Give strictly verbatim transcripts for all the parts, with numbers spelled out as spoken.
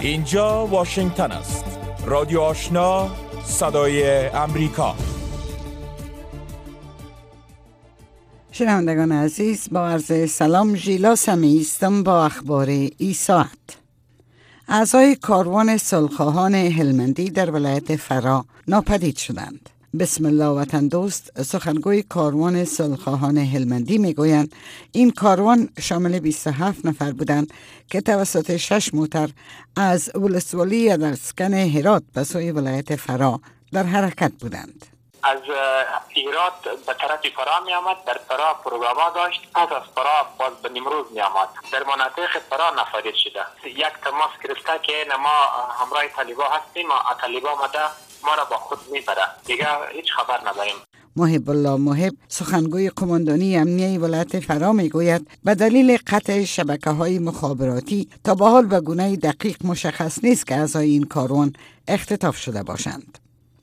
اینجا واشنگتن است. رادیو آشنا، صدای امریکا. شنوندگان عزیز، با عرض سلام، ژیلا سمی هستم با اخبار این ساعت. اعضای کاروان صلح‌خواهان هلمندی در ولایت فرا ناپدید شدند. بسم الله وطن دوست، سخنگوی کاروان صلح‌خواهان هلمندی میگویند این کاروان شامل بیست و هفت نفر بودند که توسط شش موتر از ولسوالی ادرسکن هرات به سوی ولایت فرا در حرکت بودند. از هرات به طرف فرا می آمد، در فرا پروگراما داشت، پس از فرا باز به نیمروز می آمد. در مناطق فرا ناپدید شده. یک تماس گرفته که ما همراه طالبا هستیم و طالبا آمده ما را با خود میبره، دیگه هیچ خبر نداریم. محب الله محب، سخنگوی قماندانی امنیه ولایت فرا میگوید به دلیل قطع شبکه‌های مخابراتی تا به حال به گونه دقیق مشخص نیست که اعضای این کاروان اختطاف شده باشند.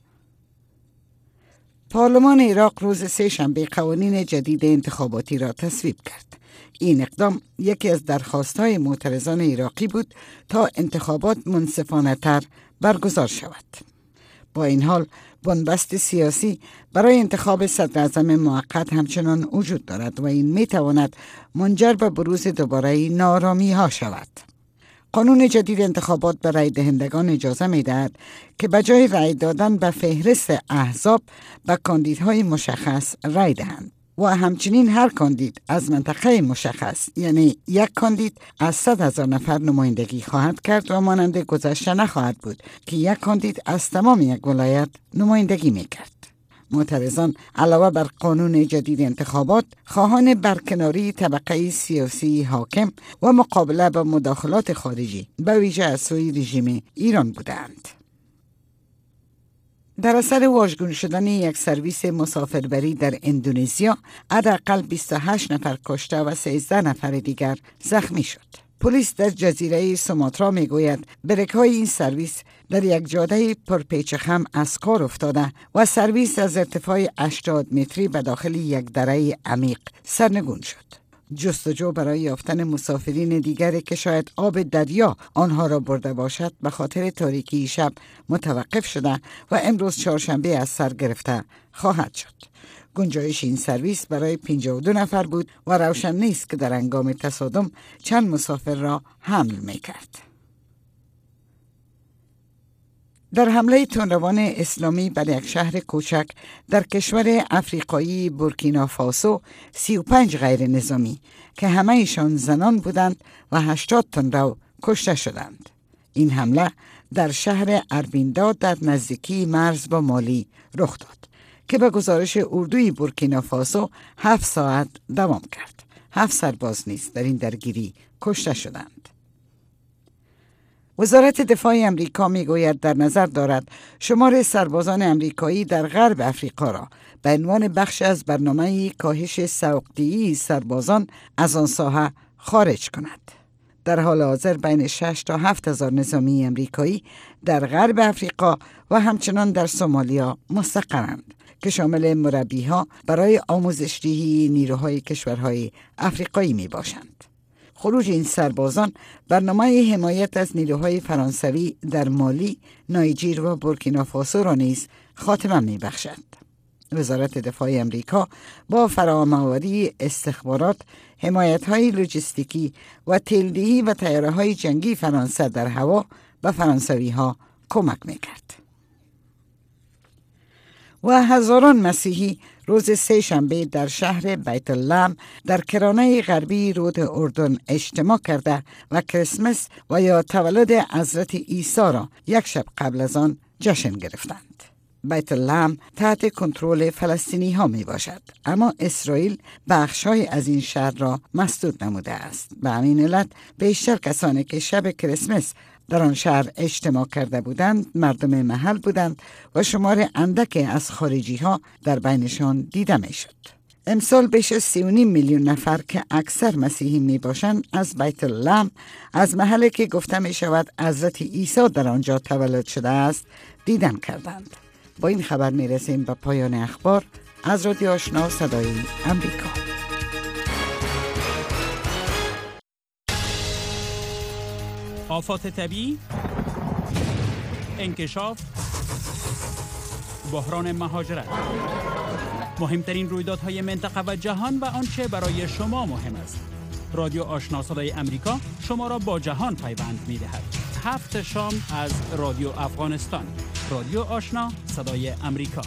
پارلمان عراق روز سه شنبه قوانین جدید انتخاباتی را تصویب کرد. این اقدام یکی از درخواست‌های معترضان عراقی بود تا انتخابات منصفانه تر برگزار شود. با این حال بنبست سیاسی برای انتخاب صدر اعظم موقت همچنان وجود دارد و این می تواند منجر به بروز دوباره نارامی ها شود. قانون جدید انتخابات به رای دهندگان اجازه می دهد که به جای رای دادن به فهرست احزاب به کاندیدهای مشخص رای دهند و همچنین هر کاندید از منطقه مشخص، یعنی یک کاندید از صد هزار نفر نمایندگی خواهد کرد و مانند گذشته نخواهد بود که یک کاندید از تمام یک ولایت نمایندگی می کرد. معترضان علاوه بر قانون جدید انتخابات خواهان برکناری طبقه سیاسی حاکم و مقابله با مداخلات خارجی به ویژه از سوی رژیم ایران بودند. در اثر واژگون شدن یک سرویس مسافربری در اندونزیا، حداقل بیست و هشت نفر کشته و سیزده نفر دیگر زخمی شد. پلیس در جزیره سوماترا میگوید بریک‌های این سرویس در یک جاده پرپیچ و خم از کار افتاده و سرویس از ارتفاع هشتاد متری به داخل یک دره عمیق سرنگون شد. جستجو برای یافتن مسافرین دیگری که شاید آب دریا آنها را برده باشد به خاطر تاریکی شب متوقف شده و امروز چهارشنبه از سر گرفته خواهد شد. گنجایش این سرویس برای پنجاه و دو نفر بود و روشن نیست که در هنگام تصادم چند مسافر را حمل می‌کرد. در حمله تندروان اسلامی بر یک شهر کوچک در کشور افریقایی بورکینافاسو، سی و پنج غیر نظامی که همه ایشان زنان بودند و هشتاد تندرو کشته شدند. این حمله در شهر اربینداد در نزدیکی مرز با مالی رخ داد که به گزارش اردوی بورکینافاسو هفت ساعت دوام کرد. هفت سرباز نیز در این درگیری کشته شدند. وزارت دفاع امریکا میگوید در نظر دارد شمار سربازان امریکایی در غرب افریقا را به عنوان بخش از برنامه کاهش سوق‌دهی سربازان از آن ساحه خارج کند. در حال حاضر بین شش تا هفت هزار نظامی امریکایی در غرب افریقا و همچنان در سومالیا مستقرند که شامل مربی‌ها برای آموزش‌دهی نیروهای کشورهای افریقایی می باشند. خروج این سربازان برنامه حمایت از نیروهای فرانسوی در مالی، نایجیر و بورکینافاسو را نیز خاتمه می بخشد. وزارت دفاع امریکا با فراهم‌آوری استخبارات، حمایت‌های لوجستیکی و تیلدهی و طیاره‌های جنگی فرانسه در هوا به فرانسوی‌ها کمک می‌کرد. و هزاران مسیحی روز سه شنبه در شهر بیت لحم در کرانه غربی رود اردن اجتماع کرده و کریسمس و یا تولد حضرت عیسی را یک شب قبل از آن جشن گرفتند. بیت لحم تحت کنترل فلسطینی ها می باشد، اما اسرائیل بخش‌های از این شهر را مسدود نموده است. به همین علت بیشتر کسانی که شب کریسمس در آن شهر اجتماع کرده بودند مردم محل بودند و شمار اندک از خارجی ها در بینشان دیده می شد. امسال بیش از سی و نیم میلیون نفر که اکثر مسیحی می باشند از بیت لحم، از محلی که گفته می شود حضرت عیسی در آنجا تولد شده است، دیدن کردند. با این خبر می رسیم به پایان اخبار از رادیو آشنا صدای امریکا. آفات طبیعی، انکشاف، بحران مهاجرت، مهمترین رویدادهای منطقه و جهان و آنچه برای شما مهم است. رادیو آشنا صدای امریکا شما را با جهان پیوند می‌دهد. هفت شام از رادیو افغانستان. رادیو آشنا صدای امریکا.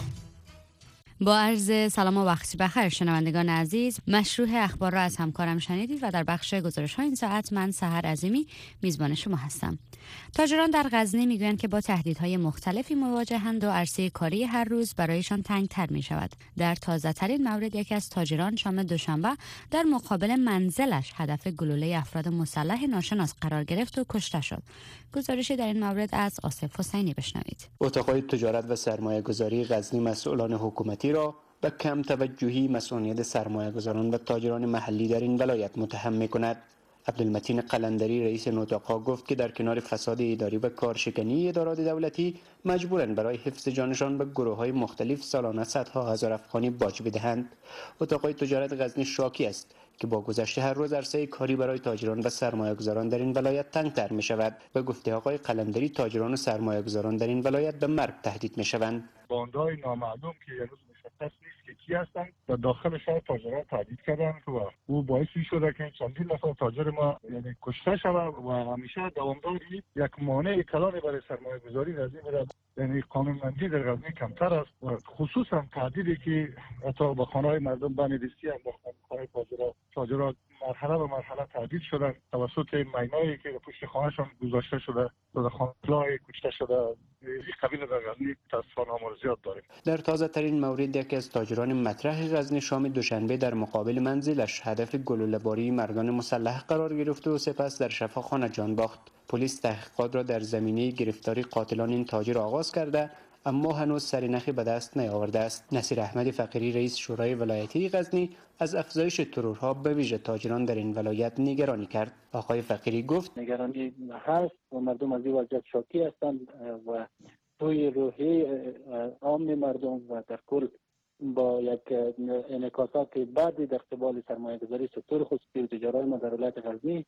با عرض سلام و وقت بخیر شنوندگان عزیز، مشروع اخبار را از همکارم شنیدید و در بخش گزارش ها این ساعت من سحر عظیمی میزبان شما هستم. تاجران در غزنی میگویند که با تهدیدهای مختلفی مواجهند و عرصه کاری هر روز برایشان تنگتر می شود. در تازه ترین مورد یکی از تاجران شام دوشنبه در مقابل منزلش هدف گلوله افراد مسلح ناشناس قرار گرفت و کشته شد. گزارشی در این مورد از آصف حسینی بشنوید. اتاق‌های تجارت و سرمایه‌گذاری غزنی مسئولان حکومتی را به کم توجهی مسئولیت سرمایه‌گذاران و تاجران محلی در این ولایت متهم می‌کند. عبدالمتین قلندری رئیس نوتاق‌ها گفت که در کنار فساد اداری و کارشکنی ادارات دولتی مجبورند برای حفظ جانشان به گروه‌های مختلف سالانه صدها هزار افغانی باج بدهند. اتاق‌های تجارت غزنی شاکی است که با گذشت هر روز عرصه کاری برای تاجران و سرمایه‌گذاران در این ولایت تنگتر می‌شود. به گفته آقای قلندری تاجران و سرمایه‌گذاران در این ولایت به مرگ تهدید می‌شوند. باندهای نامعلوم که هنوز مشخص نیست که کی هستند و داخل شهر تاجران تهدید کردند و او باعث شده که چندین نفر تاجر ما یعنی کشته شود و همیشه دوامداری یک مانع کلانی برای سرمایه‌گذاری در این ولایت یعنی قانونمندی در غزنی کمتر است و خصوصا تهدیدی که حتی با خانه‌های مردم بندیستی هم با خانه‌های تاجران تاجران مرحله به مرحله تهدید شدن توسط مینایی که پشت خانه‌شان گذاشته شده و خانه‌های کشته شده. این قبیل در غزنی تاسفانه آمار زیاد داریم. در تازه ترین مورد یکی از تاجران مطرح غزنی شام دوشنبه در مقابل منزلش هدف گلوله‌باری مردان مسلح قرار گرفت و سپس در شفاخانه جان باخت. پلیس تحقیقات را در زمینه گرفتاری قاتلان این تاجر آغاز کرده اما هنوز سرنخی به دست نیاورده است. نصیر احمد فقیری رئیس شورای ولایتی غزنی از افزایش ترورها به ویژه تاجران در این ولایت نگرانی کرد. آقای فقیری گفت نگرانی هست و مردم از این وضعیت شاکی هستند و توی روحیه عام مردم و در کل با یک انعکاسات بعدی در قبال سرمایه‌گذاری سکتور خصوصی و تجارت ما در ولایت غزنی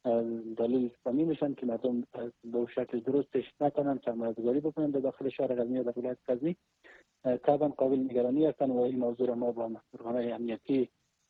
دلیل فهمی میشن که مردم به شکل درستش نتونن سرمایه‌گذاری بکنن در داخل شهر غزنی و در ولایت غزنی. طبعا قابل نگرانی هستن و این موضوع ما با مسئولان امنیتی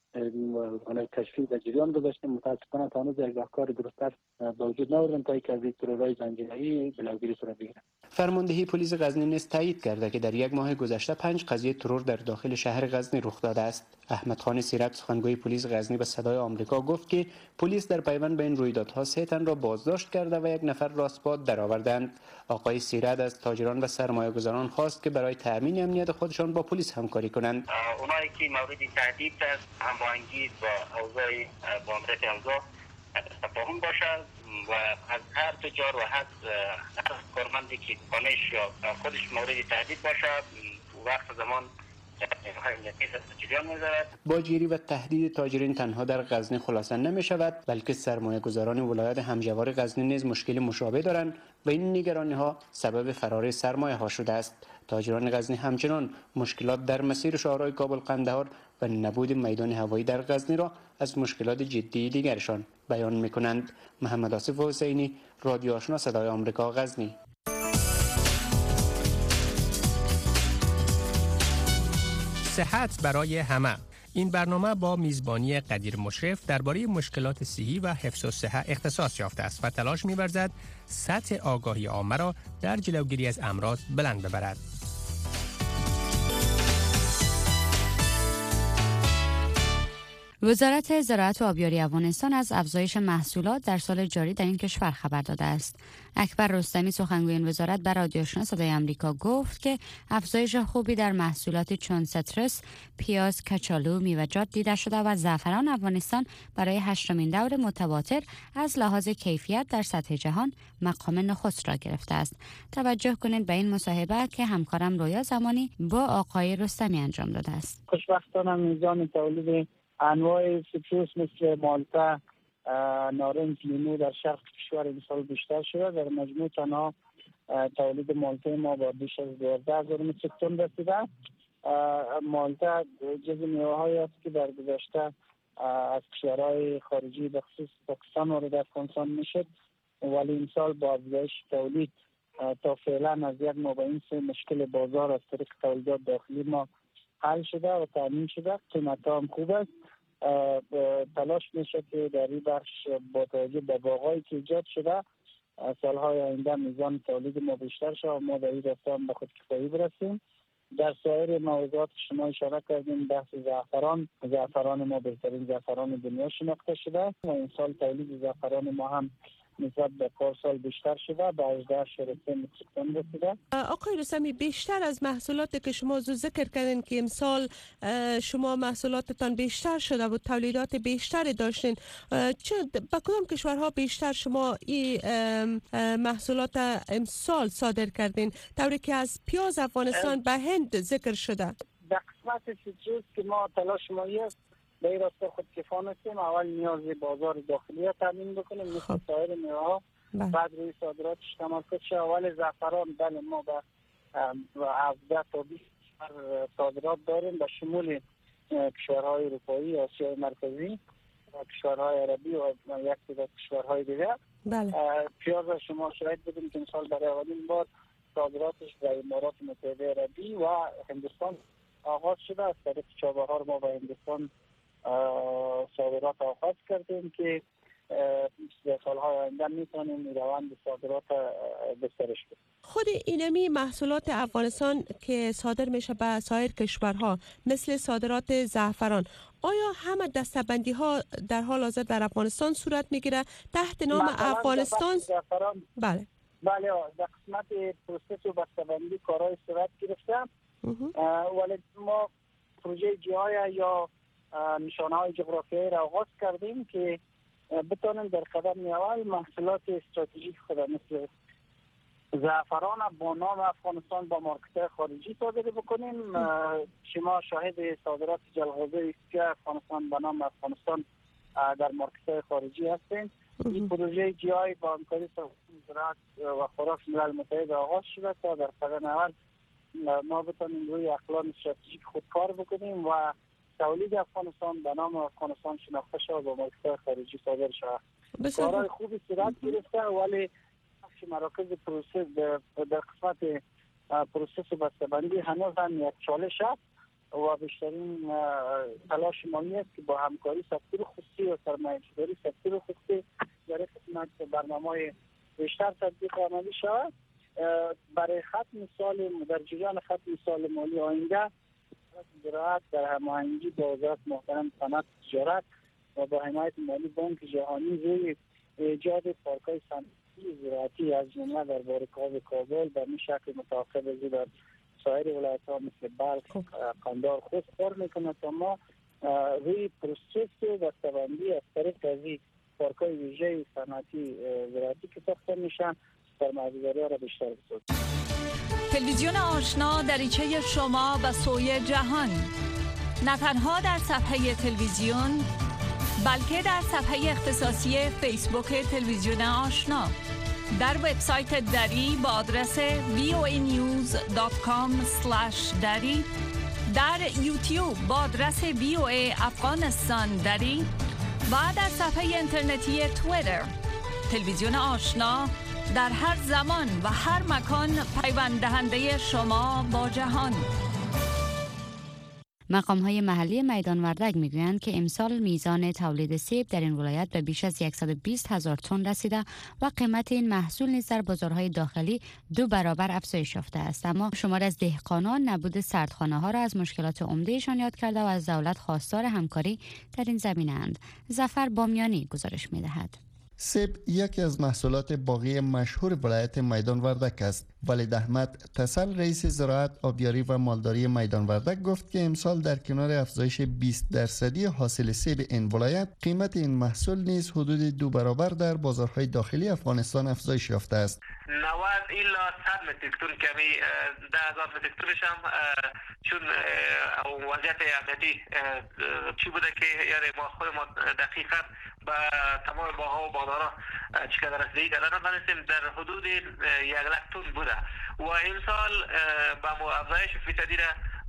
و کشفی در جریان گذاشتیم. متاسفانه تا هنوز یک راهکار درست‌تر به وجود نیاوردن تا اینکه از این ترورهای زنجیره‌ای جلوگیری صورت بگیرد. فرماندهی پلیس غزنی نیز تایید کرده که در یک ماه گذشته پنج قضیه ترور در داخل شهر غزنی رخ داده است. احمد خان سیرت سخنگوی پلیس غزنی به صدای آمریکا گفت که پلیس در پیوند به این رویدادها سه تن را بازداشت کرده و یک نفر را اثبات درآوردند. آقای سیرت از تاجران و سرمایه‌گذاران خواست که برای تأمین امنیت خودشان با پلیس همکاری کنند. اونایی که مورد تهدید است هماهنگی با اوضاع بانرک اوضاع تفاهم باشد و از هر تجار و هر کارمندی که خانه‌اش یا خودش مورد تهدید باشد وقت زمان باجگیری و تهدید تاجرین تنها در غزنی خلاصه نمی شود بلکه سرمایه گذاران ولایت همجوار غزنی نیز مشکل مشابه دارند و این نگرانی ها سبب فرار سرمایه ها شده است. تاجران غزنی همچنان مشکلات در مسیر شهرهای کابل قندهار و نبود میدان هوایی در غزنی را از مشکلات جدی دیگرشان بیان می کنند. محمد آصف حسینی، رادیو آشنا صدای آمریکا، غزنی. صحت برای همه. این برنامه با میزبانی قدیر مشرف درباره مشکلات صحی و حفظ الصحه اختصاص یافته است و تلاش می‌ورزد سطح آگاهی عامه را در جلوگیری از امراض بلند ببرد. وزارت زراعت و آبیاری افغانستان از افزایش محصولات در سال جاری در این کشور خبر داده است. اکبر رستمی سخنگوی این وزارت بر رادیو آشنا صدای آمریکا گفت که افزایش خوبی در محصولاتی چون سترس، پیاز، کچالو، میوه‌جات دیده شده و زعفران افغانستان برای هشتمین دور متواتر از لحاظ کیفیت در سطح جهان مقام نخست را گرفته است. توجه کنید به این مصاحبه که همکارم رویا زمانی با آقای رستمی انجام داده است. خوشبختانه میزان تولید انواع سیتروس مثل مالتا، نارنج، لیمو در شرق کشور امسال بیشتر شده. در مجموع تنها تولید مالتا ما با بیش از دوازده هزار متر تن رسیده. مالتا جزو میوه‌هایی است که در گذشته از کشورهای خارجی به خصوص پاکستان وارد افغانستان میشد ولی امسال با افزایش تولید تا فعلا از یک ماه به این سه مشکل بازار از طریق تولیدات داخلی ما حل شده و تامین شده. قیمت هم خوب است. تلاش میشه که در این بخش با توجه به باغایی که ایجاد شده سالهای آینده میزان تولید ما بیشتر شد و ما در این راستا به خودکفایی برسیم. در سایر موضوعات شما اشاره کردیم بحث زعفران. زعفران ما بهترین زعفران دنیا شناخته شده و این سال تولید زعفران ما هم نسبت به پارسال بیشتر شده، به هجده و سه متریک تن رسیده. آقای رستمی، بیشتر از محصولاتی که شما ذکر کردین که امسال شما محصولاتتان بیشتر شده و تولیدات بیشتری داشتین، چه با کدام کشورها بیشتر شما این محصولات امسال صادر کردین؟ طوری که از پیاز افغانستان به هند ذکر شده. در قسمت سیتروس که ما تلاش ما است به این راستا خودکفا هستیم. اول نیاز بازار داخلی را تامین بکنیم مثل سایر میوه‌ها، بعد روی صادراتش تمرکز شه. اول زعفران بله ما به هفده تا بیست صادرات داریم به شمول کشورهای اروپایی، آسیای مرکزی، کشورهای عربی و یک تعداد کشورهای دیگر. بله. پیاز شما شاهد بودیم که امسال برای اولین بار صادراتش به امارات متحده عربی و هندوستان آغاز شده. از طریق چابهار ما به هندوستان صادرات آغاز کردیم که در سالهای آینده میتونیم روند صادرات بسرش کنیم. خود اینمی محصولات افغانستان که صادر میشه به سایر کشورها مثل صادرات زعفران، آیا همه دسته‌بندی ها در حال حاضر در افغانستان صورت میگیره تحت نام افغانستان؟ بله بله در قسمت پروسس و بسته‌بندی کارهای صورت گرفته، ولی ما پروژه جی آی یا نشانه های جغرافیایی را آغاز کردیم که بتونیم در قدم اول محصولات استراتژیک خود مثل زعفران با نام افغانستان با مارکت خارجی صادر بکنیم. شما شاهد صادرات جلغوزه که افغانستان با نام افغانستان در مارکت خارجی هستیم. این پروژه جی آی با همکاری زراعت و خوراک ملل متحد آغاز شده تا در قدم اول ما بتونیم روی اقلام استراتژیک خود کار بکنیم و تولید افغانستان به نام افغانستان شناخته شود و مارکت خارجی صادر شود. کارهای خوبی صورت گرفته ولی مراکز پروسس در قسمت پروسس و بسته‌بندی هنوز هم یک چالش است و بیشترین تلاش مالی است که با همکاری سکتور خصوصی و سرمایه‌گذاری سکتور خصوصی در قسمت برنامه‌های بیشتر تطبیق عملی شود. برای ختم سال در جریان ختم سال مالی آینده زراعت در هماهنگی با وزارت محترم صنعت تجارت و با حمایت مالی بانک جهانی روی ایجاد پارک‌های صنعتی زراعتی از جمله در بارک‌های کابل به این شکل متعاقب از در سایر ولایت‌ها مثل بلخ، قندهار خود کار می‌کنه تا ما روی پروسس بسته‌بندی از طریق از پارک‌های ویژه صنعتی زراعتی که ساخته میشن سرمایه‌گذاری را بیشتر بسازیم. تلویزیون آشنا دریچه شما به سوی جهان، نه تنها در صفحه تلویزیون بلکه در صفحه اختصاصی فیسبوک تلویزیون آشنا، در وبسایت دری با آدرس وی او ای نیوز دات کام اسلش دری، در یوتیوب با آدرس وی او ای افغانستان دری و در صفحه اینترنتی توییتر. تلویزیون آشنا در هر زمان و هر مکان پیوند دهنده شما با جهان. مقام‌های محلی میدان وردک میگویند که امسال میزان تولید سیب در این ولایت به بیش از صد و بیست هزار تن رسیده و قیمت این محصول نیز در بازارهای داخلی دو برابر افزایش یافته است. اما شمار از دهقانان نبود سردخانه‌ها را از مشکلات عمدهشان یاد کرده و از دولت خواستار همکاری در این زمینه‌اند. ظفر بامیانی گزارش می‌دهد. سیب یکی از محصولات باغی مشهور ولایت میدان وردک است. ولید احمد تسل رئیس زراعت، آبیاری و مالداری میدان وردک گفت که امسال در کنار افزایش بیست درصدی حاصل سیب این ولایت، قیمت این محصول نیز حدود دو برابر در بازارهای داخلی افغانستان افزایش یافته است. نود الی صد متریک تن کمی ده هزار متریک تنش هم چون وضعیت امنیتی چی بوده که یعنی ما خود ما دقیقاً با تمام باغ‌ها و بازارها چقدر رسیدگی کردن نمی‌دونیم در حدود یک لک تن بوده و امسال با افزایش فیصدی را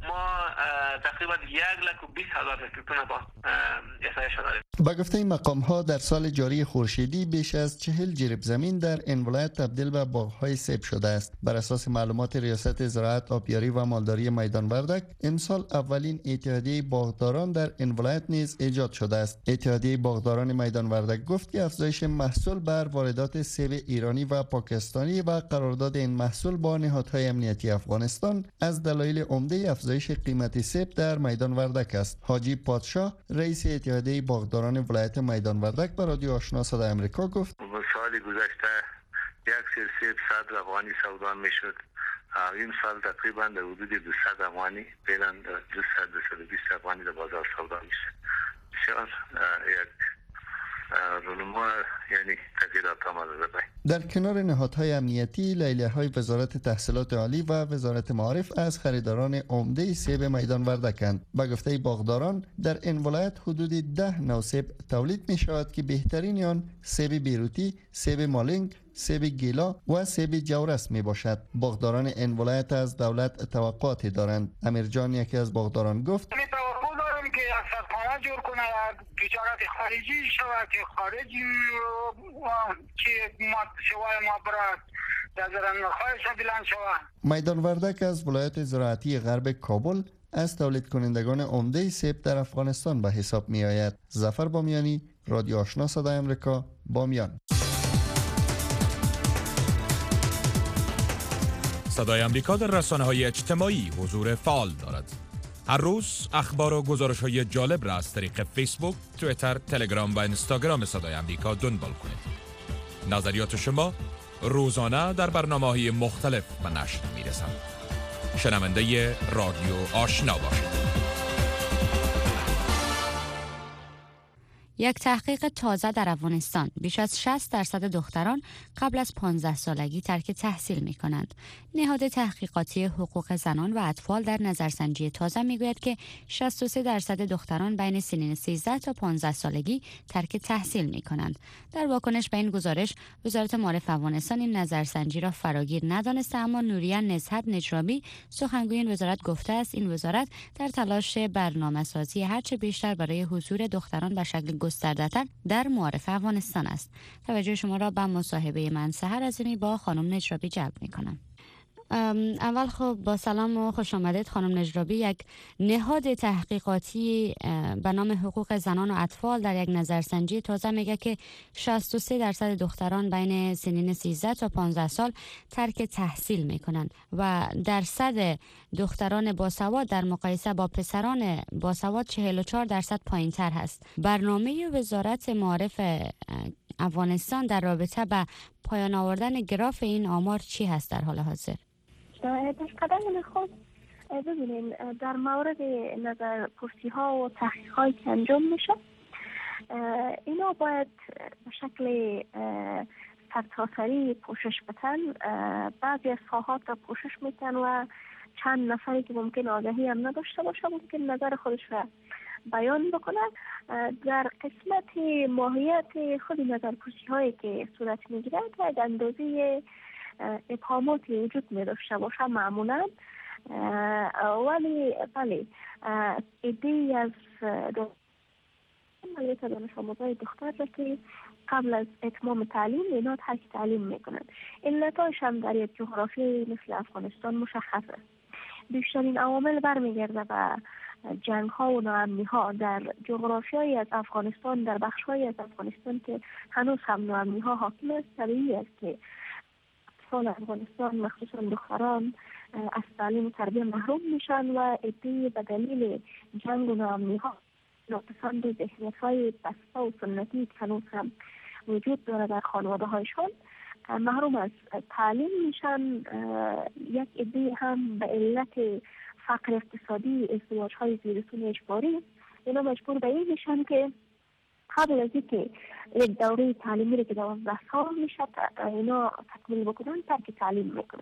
ما تقریبا یک لک و بیست هزار تون با احصایش داریم. با گفته مقام ها در سال جاری خورشیدی بیش از چهل جریب زمین در این ولایت تبدیل به باغ‌های سیب شده است. بر اساس معلومات ریاست زراعت، آبیاری و مالداری میدان وردک، امسال اولین اتحادیه باغداران در این ولایت نیز ایجاد شده است. اتحادیه باغداران میدان وردک گفت که افزایش محصول بر واردات سیب ایرانی و پاکستانی و قرارداد این محصول با نهادهای امنیتی افغانستان از دلایل عمده افزایش قیمت سیب در میدان وردک است. حاجی پادشاه، رئیس اتحادیه باغداران ولایت میدان وردک، به رادیو آشنا صدای آمریکا گفت: سال گذشته یک سیر سیب صد افغانی سودا میشد. این سال تقریبا در حدود دویست افغانی بینن دویست دویست و بیست افغانی در بازار سودا میشه. بسیار یک رونما، یعنی تغییرات آمده. در کنار نهادهای امنیتی، لیلیه‌های وزارت تحصیلات عالی و وزارت معارف از خریداران عمده سیب میدان وردکند. به گفته باغداران، در این ولایت حدود ده نوع سیب تولید می شود که بهترین آن سیب بیروتی، سیب مالنگ، سیب گیلا و سیب جورس می باشد. باغداران این ولایت از دولت توقعاتی دارند. امیر جان، یکی از باغداران، گفت: که سرخانه جور کنه، تجارت خارجی شود که خارجی که ما شوای ما برد در زرنخواهش بلند شود. میدان وردک از ولایت زراعتی غرب کابل از تولید کنندگان عمده سیب در افغانستان به حساب می آید. ظفر بامیانی، رادیو آشنا صدای آمریکا، بامیان. صدای آمریکا در رسانه‌های اجتماعی حضور فعال دارد. هر روز اخبار و گزارش‌های جالب را از طریق فیسبوک، توییتر، تلگرام و اینستاگرام صدای آمریکا دنبال کنید. نظریات شما روزانه در برنامه‌های مختلف به نشر می‌رسند. شنونده رادیو آشنا باشید. یک تحقیق تازه در افغانستان: بیش از شصت درصد دختران قبل از پانزده سالگی ترک تحصیل می کنند. نهاد تحقیقاتی حقوق زنان و اطفال در نظرسنجی تازه می گوید که شصت و سه درصد دختران بین سنین سیزده تا پانزده سالگی ترک تحصیل می کنند. در واکنش به این گزارش، وزارت معارف افغانستان این نظرسنجی را فراگیر ندانسته، اما نوریه نزهت نجرابی، سخنگوی این وزارت، گفته است این وزارت در تلاش برنامه‌سازی هرچه بیشتر برای حضور دختران به شکل گسترده‌تر در معارف افغانستان است. توجه شما را به مصاحبه من سحر عظیمی با خانم نجرابی جلب می‌کنم. اول خب با سلام و خوش آمدید خانم نجرابی. یک نهاد تحقیقاتی به نام حقوق زنان و اطفال در یک نظرسنجی تازه میگه که شصت و سه درصد دختران بین سنین سیزده تا پانزده سال ترک تحصیل میکنند و درصد دختران باسواد در مقایسه با پسران باسواد چهل و چهار درصد پایین تر هست. برنامه وزارت معارف افغانستان در رابطه با پایان آوردن گراف این آمار چی هست در حال حاضر؟ در قدم خود ببینید، در مورد نظر پرسی ها و تحقیق هایی که انجام میشه، اینا باید به شکل سرتاسری پوشش بتن. بعضی از ساحات را پوشش میتن و چند نفری که ممکن آگاهی هم نداشته باشه ممکن نظر خودش را بیان بکنن. در قسمت ماهیت خود نظر پرسی هایی که صورت میگیره باید اندازه ابهاماتی وجود می داشته باشه معمولا، ولی بله ایده از مالیت دانش آموزای دختر را که قبل از اتمام تعلیم اینا ترک تعلیم میکنند. علتاش هم در یک جغرافی مثل افغانستان مشخصه. بیشترین عوامل برمیگرده به جنگ ها و ناامنی ها در جغرافیایی از افغانستان، در بخش های از افغانستان که هنوز هم ناامنی ها حاکم است. طبیعی است که اطفال افغانستان مخصوصا دختران از تعلیم و تربیت محروم میشن و عده‌ای به دلیل جنگ و ناامنی ها ناپسند ذهنیت های بسته و سنتی که هنوز هم وجود داره در خانواده هایشان محروم از تعلیم میشن. یک عده هم به علت فقر اقتصادی، ازدواج های زیرسون اجباری، اینا مجبور به این میشن که قبل از اینکه یک دوره تعلیمی رو که دوازده سال میشه اینا تکمیل بکنن ترک تعلیم میکنن.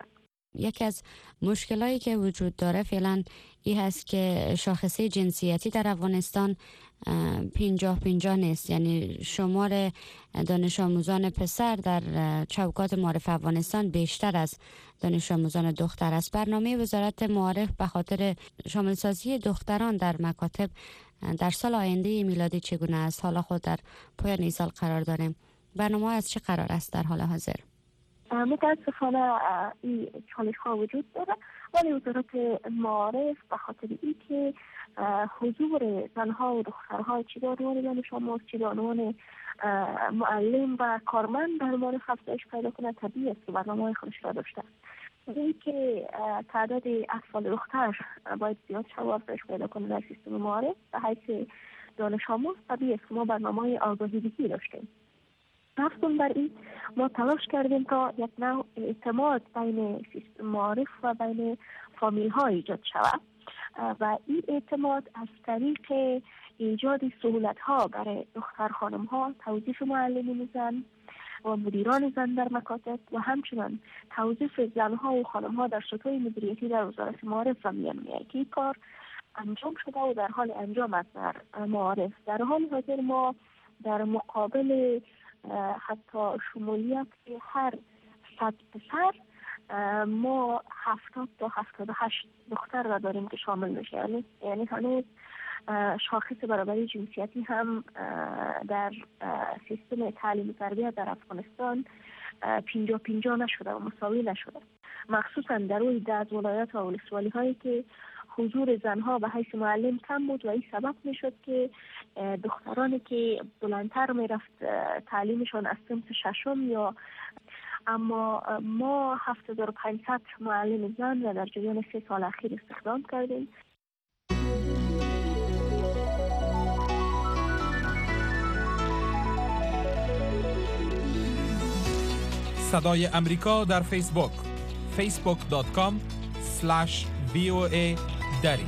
یکی از مشکلایی که وجود داره فعلا این هست که شاخصه جنسیتی در افغانستان پنجاه پنجاه نیست، یعنی شمار دانش آموزان پسر در چوکات معارف افغانستان بیشتر از دانش آموزان دختر است. برنامه وزارت معارف به خاطر شامل سازی دختران در مکاتب در سال آینده میلادی چگونه است؟ حالا خود در پایان این سال قرار داریم. برنامه از چه قرار است در حال حاضر؟ متاسفانه این چالش ها وجود داره، ولی وزارت معارف به خاطر ای که حضور زنها و دخترها چه به عنوان دانش آموز چه به عنوان معلم و کارمند در معارف افزایش پیدا کنه، طبیعی است که برنامه خودش را داشته. این که تعداد اطفال دختر باید زیاد شد و افزایش پیدا کنه در سیستم معارف به حیث دانش آموز، طبیعی است که ما برنامه آگاهی‌رسانی داشتیم. رفتیم بر این ما تلاش کردیم تا یک نوع اعتماد بین سیستم معارف و بین فامیل ها ایجاد شود و این اعتماد از طریق ایجاد سهولت ها برای دختر خانم ها، توظیف معلمین زن و مدیران زن در مکاتب و همچنان توظیف زن ها و خانم ها در سطوح مدیریتی در وزارت معارف و میان میایی که این کار انجام شده و در حال انجام است در معارف. در حال حاضر ما در مقابل حتی شمولیت هر صد پسر ما هفتاد تا هفتاد و هشت دختر را داریم که شامل میشه، یعنی یعنی هنوز شاخص برابری جنسیتی هم در سیستم تعلیم و تربیت در افغانستان پینجا پینجا نشده و مساوی نشده، مخصوصا در روی ده از ولایات و ولسوالی هایی که حضور زنها به حیث معلم کم بود و این سبب می شد که دخترانی که بلندتر می رفت تعلیمشان از صنف ششم یا اما ما هفت هزار و پانصد معلم زن و در جریان سه سال اخیر استخدام کردیم. صدای امریکا در فیسبوک فیسبوک دات کام اسلش وی او ای دری.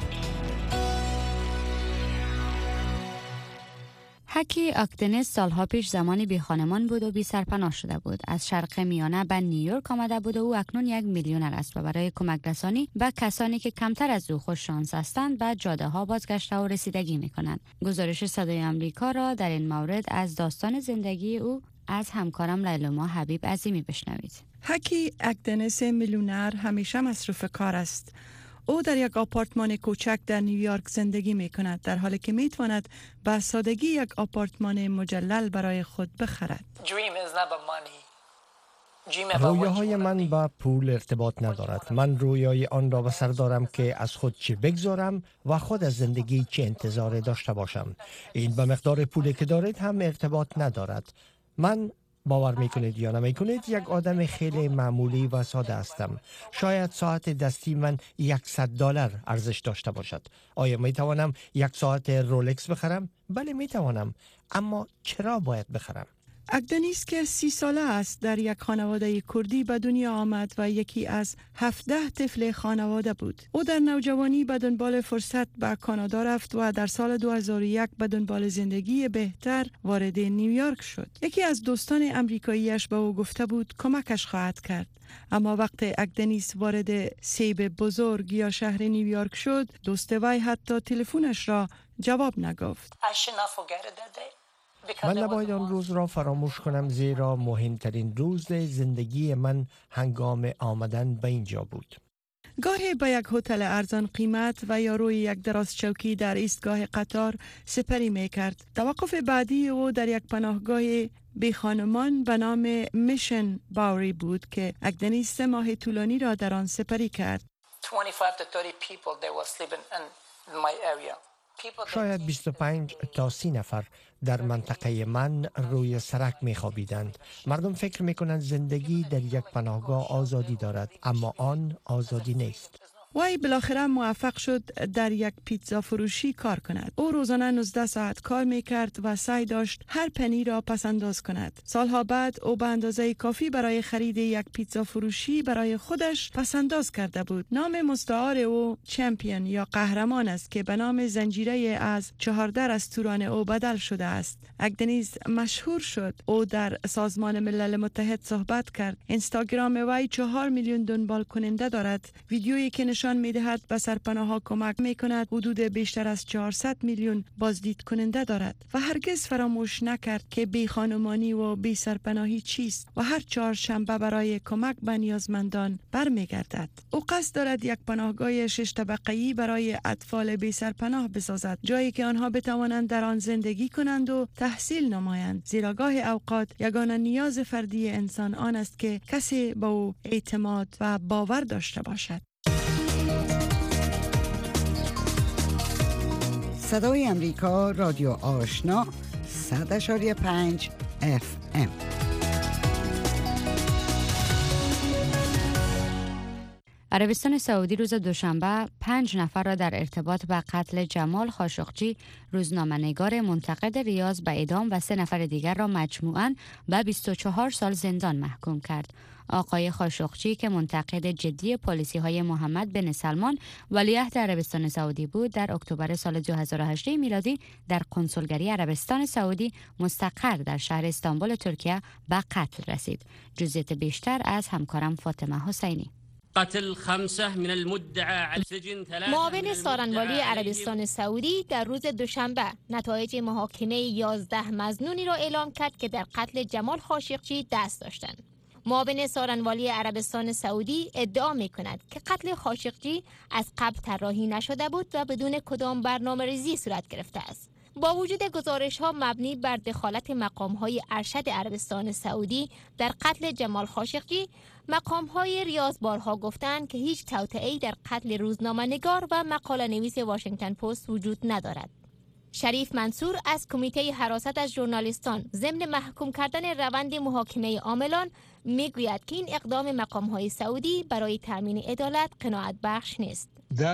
هکی آکدنس سالها پیش زمانی بی خانمان بود و بی سرپناه شده بود. از شرق میانه به نیویورک آمده بود و او اکنون یک میلیونر است و برای کمک رسانی به کسانی که کمتر از او خوش شانس هستند به جاده ها بازگشته و رسیدگی می کنند. گزارش صدای امریکا را در این مورد از داستان زندگی او از همکارم لیلما حبیب عظیمی بشنوید. هکی آکدنس میلیونر همیشه مصروف کار است. او در یک آپارتمان کوچک در نیویورک زندگی می کند، در حالی که می تواند به سادگی یک آپارتمان مجلل برای خود بخرد. رویاهای من با پول ارتباط ندارد. من رویای آن را به سر دارم که از خود چی بگذارم و خود از زندگی چه انتظار داشته باشم. این به مقدار پولی که دارید هم ارتباط ندارد. من باور میکنید یا نمیکنید یک آدم خیلی معمولی و ساده هستم. شاید ساعت دستی من صد دلار ارزش داشته باشد. آیا میتوانم یک ساعت رولکس بخرم؟ بله میتوانم، اما چرا باید بخرم؟ آکدنس که سی ساله است در یک خانواده کردی به دنیا آمد و یکی از هفده طفل خانواده بود. او در نوجوانی به دنبال فرصت به کانادا رفت و در سال دو هزار و یک به دنبال زندگی بهتر وارد نیویورک شد. یکی از دوستان امریکاییش به او گفته بود کمکش خواهد کرد. اما وقتی آکدنس وارد سیب بزرگ یا شهر نیویورک شد، دوست وی حتی تلفنش را جواب نگفت. من نباید آن روز را فراموش کنم، زیرا مهمترین روز زندگی من هنگام آمدن به اینجا بود. گاهی به یک هتل ارزان قیمت و یا روی یک دراز چوکی در ایستگاه قطار سپری می کرد. توقف بعدی او در یک پناهگاه بی خانمان به نام میشن باوری بود که آکدنس سه ماه طولانی را در آن سپری کرد. شاید بیست و پنج تا سی نفر در منطقه من روی سرک می خوابیدند. مردم فکر می کنند زندگی در یک پناهگاه آزادی دارد، اما آن آزادی نیست. وی بالاخره موفق شد در یک پیتزا فروشی کار کند. او روزانه نوزده ساعت کار می کرد و سعی داشت هر پنی را پسنداز کند. سالها بعد او به اندازه کافی برای خرید یک پیتزا فروشی برای خودش پسنداز کرده بود. نام مستعار او چمپیون یا قهرمان است که به نام زنجیره از چهارده رستوران او بدل شده است. اگدنیز مشهور شد. او در سازمان ملل متحد صحبت کرد. اینستاگرام وی چهار میلیون دنبال کننده دارد. ویدیویی که نشان می‌دهد به سرپناه‌ها کمک می‌کند حدود بیشتر از چهارصد میلیون بازدید کننده دارد و هرگز فراموش نکرد که بی خانمانی و بی سرپناهی چیست و هر چهارشنبه برای کمک به نیازمندان برمیگردد. او قصد دارد یک پناهگاه شش طبقه‌ای برای اطفال بی سرپناه بسازد، جایی که آنها بتوانند در آن زندگی کنند و تحصیل نمایند، زیرا گاه اوقات یگانه نیاز فردی انسان آن است که کسی به او اعتماد و باور داشته باشد. صدای امریکا، رادیو آشنا، صد اشاری پنج اف ام. عربستان سعودی روز دوشنبه پنج نفر را در ارتباط با قتل جمال خاشقجی روزنامه‌نگار منتقد ریاض به اعدام و سه نفر دیگر را مجموعاً به بیست و چهار سال زندان محکوم کرد. آقای خاشقجی که منتقد جدی پالیسی‌های محمد بن سلمان ولیعهد عربستان سعودی بود، در اکتبر سال دو هزار و هجده میلادی در کنسولگری عربستان سعودی مستقر در شهر استانبول ترکیه به قتل رسید. جزئیات بیشتر از همکارم فاطمه حسینی. قتل خمسه من المدعى على سجن ثلاثه. معاون سارنوالی عربستان سعودی در روز دوشنبه نتایج محاکمه یازده مظنونی را اعلام کرد که در قتل جمال خاشقجی دست داشتند. معاون سارنوالی عربستان سعودی ادعا می کند که قتل خاشقجی از قبل طراحی نشده بود و بدون کدام برنامه‌ریزی صورت گرفته است. با وجود گزارش ها مبنی بر دخالت مقام های ارشد عربستان سعودی در قتل جمال خاشقجی، مقام های ریاض بارها گفتند که هیچ توطئه‌ای در قتل روزنامه‌نگار و مقاله نویس واشنگتن پست وجود ندارد. شریف منصور از کمیته حراست از ژورنالیستان ضمن محکوم کردن روند محاکمه عاملان میگوید که این اقدام مقام های سعودی برای تامین عدالت قناعت بخش نیست.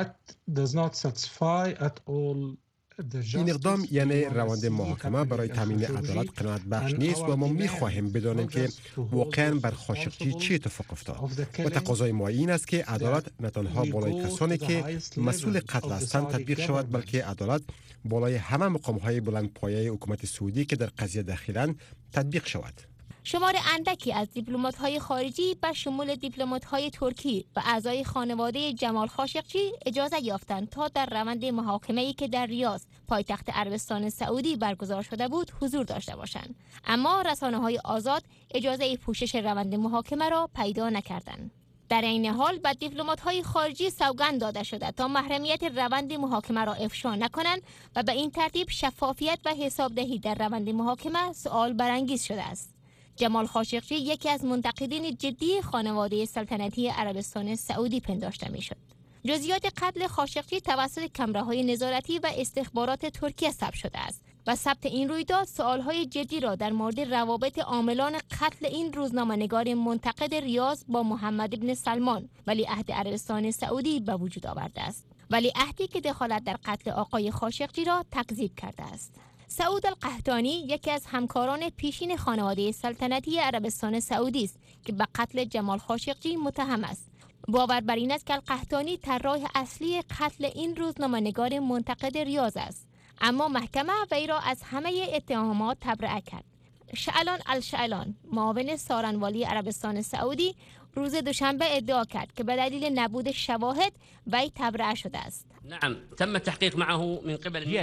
این اقدام یعنی روند محاکمه برای تامین عدالت قناعت بخش نیست و ما می‌خواهیم بدانیم که واقعاً بر خاشقجی چه اتفاق افتاد و تقاضای ما این است که عدالت نه تنها بالای کسانی که مسئول قتل هستند تطبیق شود، بلکه عدالت بالای همه مقام‌های بلندپایه حکومت سعودی که در قضیه دخیلند تطبیق شود. شمار اندکی از دیپلمات‌های خارجی به شمول دیپلمات‌های ترکی و اعضای خانواده جمال خاشقجی اجازه یافتند تا در روند محاکمه‌ای که در ریاض پایتخت عربستان سعودی برگزار شده بود حضور داشته باشند، اما رسانه‌های آزاد اجازه پوشش روند محاکمه را پیدا نکردند. در این حال به دیپلمات‌های خارجی سوگند داده شده تا محرمیت روند محاکمه را افشا نکنند و به این ترتیب شفافیت و حسابدهی در روند محاکمه سؤال برانگیز شده است. جمال خاشقجی یکی از منتقدین جدی خانواده سلطنتی عربستان سعودی پنداشته میشد. جزئیات قتل خاشقجی توسط کمره‌های نظارتی و استخبارات ترکیه ثبت شده است و ثبت این رویداد سوال‌های جدی را در مورد روابط عاملان قتل این روزنامه‌نگار منتقد ریاض با محمد بن سلمان ولیعهد عربستان سعودی به وجود آورده است. ولیعهدی که دخالت در قتل آقای خاشقجی را تکذیب کرده است. سعود القحطانی یکی از همکاران پیشین خانواده سلطنتی عربستان سعودی است که به قتل جمال خاشقجی متهم است. باور بر این است که القحطانی طراح اصلی قتل این روزنامه‌نگار منتقد ریاض است، اما محکمه وی را از همه اتهامات تبرئه کرد. شعلان الشعلان، معاون سارنوالی عربستان سعودی، روز دوشنبه ادعا کرد که به دلیل نبود شواهد وی تبرئه شده است. نعم تم التحقيق معه من قبل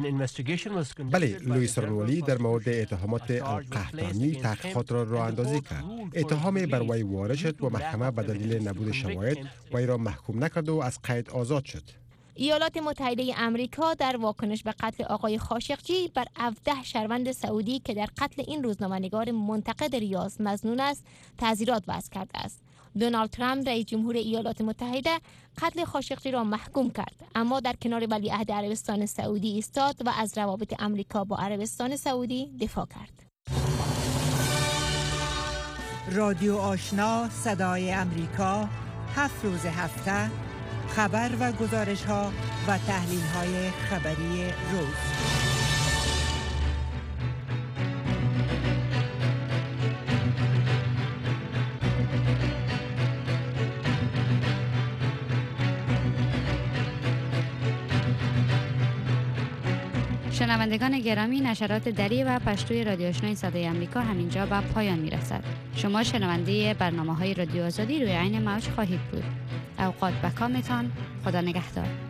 بله، لوئیس سارنوالی در مورد اتهامات القحطانی تحقیقات را راه اندازی کرد. اتهام بر وی وارد شد و محکمه به دلیل نبود شواهد وی را محکوم نکرد و از قید آزاد شد. ایالات متحده امریکا در واکنش به قتل آقای خاشقجی بر هفده شهروند سعودی که در قتل این روزنامه‌نگار منتقد ریاض مظنون است تعزیرات وضع کرده است. دونالد ترامپ رئیس جمهور ایالات متحده قتل خاشقجی را محکوم کرد، اما در کنار ولیعهد عربستان سعودی ایستاد و از روابط امریکا با عربستان سعودی دفاع کرد. رادیو آشنا صدای امریکا، هفت روز هفته، خبر و گزارش ها و تحلیل های خبری روز. شنوندگان گرامی، نشرات دری و پشتوی رادیو آشنای صدای آمریکا همینجا به پایان میرسد. شما شنونده برنامه‌های رادیو آزادی روی عین موج خواهید بود. اوقات بکامتان. خدا نگهدار.